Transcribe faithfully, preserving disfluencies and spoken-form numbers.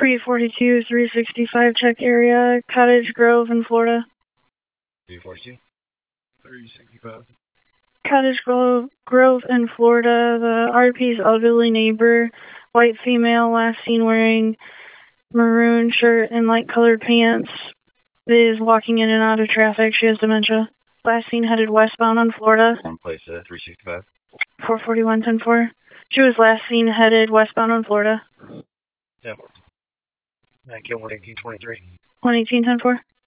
three forty-two, three sixty-five, check area, Cottage Grove in Florida. three forty-two, three sixty-five. Cottage Grove, Grove in Florida, the R P's elderly neighbor, white female, last seen wearing maroon shirt and light colored pants, is walking in and out of traffic. She has dementia. Last seen headed westbound on Florida. One place at three sixty-five. four forty-one, ten four. She was last seen headed westbound on Florida. Yeah. Nine kill one eighteen twenty-three. one eighteen, ten four.